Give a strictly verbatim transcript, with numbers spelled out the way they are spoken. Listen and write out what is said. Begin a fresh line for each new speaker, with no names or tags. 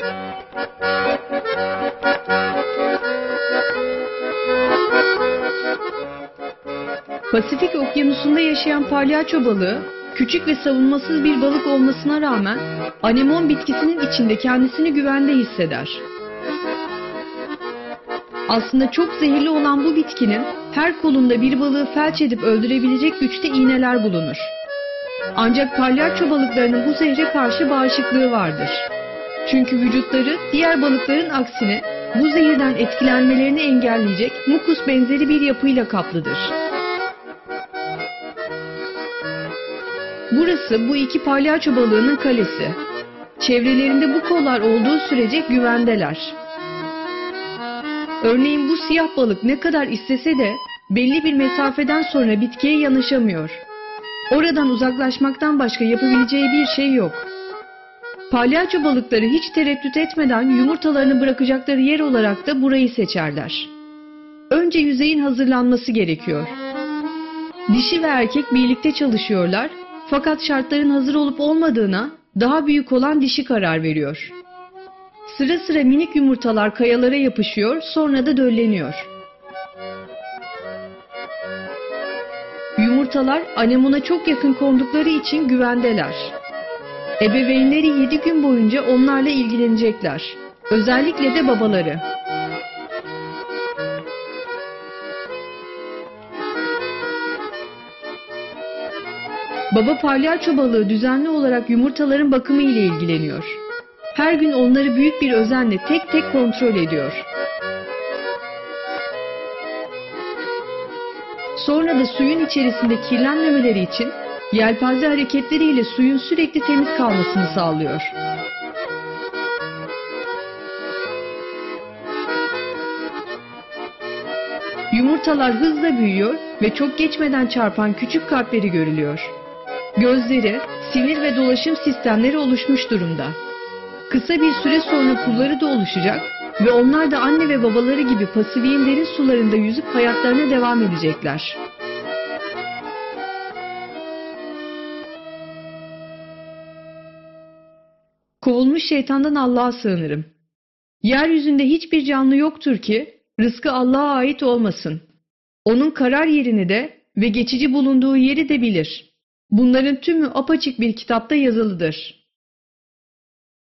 Pasifik Okyanusu'nda yaşayan palyaço balığı, küçük ve savunmasız bir balık olmasına rağmen anemon bitkisinin içinde kendisini güvende hisseder. Aslında çok zehirli olan bu bitkinin her kolunda bir balığı felç edip öldürebilecek güçte iğneler bulunur. Ancak palyaço balıklarının bu zehre karşı bağışıklığı vardır. Çünkü vücutları diğer balıkların aksine bu zehirden etkilenmelerini engelleyecek mukus benzeri bir yapıyla kaplıdır. Burası bu iki palyaço balığının kalesi. Çevrelerinde bu kollar olduğu sürece güvendeler. Örneğin bu siyah balık ne kadar istese de belli bir mesafeden sonra bitkiye yanaşamıyor. Oradan uzaklaşmaktan başka yapabileceği bir şey yok. Palyaço balıkları hiç tereddüt etmeden yumurtalarını bırakacakları yer olarak da burayı seçerler. Önce yüzeyin hazırlanması gerekiyor. Dişi ve erkek birlikte çalışıyorlar. Fakat şartların hazır olup olmadığına daha büyük olan dişi karar veriyor. Sıra sıra minik yumurtalar kayalara yapışıyor, sonra da dölleniyor. Yumurtalar anemona çok yakın kondukları için güvendeler. Ebeveynleri yedi gün boyunca onlarla ilgilenecekler. Özellikle de babaları. Baba palyaço balığı düzenli olarak yumurtaların bakımı ile ilgileniyor. Her gün onları büyük bir özenle tek tek kontrol ediyor. Sonra da suyun içerisinde kirlenmemeleri için yelpaze hareketleriyle suyun sürekli temiz kalmasını sağlıyor. Yumurtalar hızla büyüyor ve çok geçmeden çarpan küçük kalpleri görülüyor. Gözleri, sinir ve dolaşım sistemleri oluşmuş durumda. Kısa bir süre sonra pulları da oluşacak ve onlar da anne ve babaları gibi Pasifik'in derin sularında yüzüp hayatlarına devam edecekler. Kovulmuş şeytandan Allah'a sığınırım. Yeryüzünde hiçbir canlı yoktur ki rızkı Allah'a ait olmasın. Onun karar yerini de ve geçici bulunduğu yeri de bilir. Bunların tümü apaçık bir kitapta yazılıdır.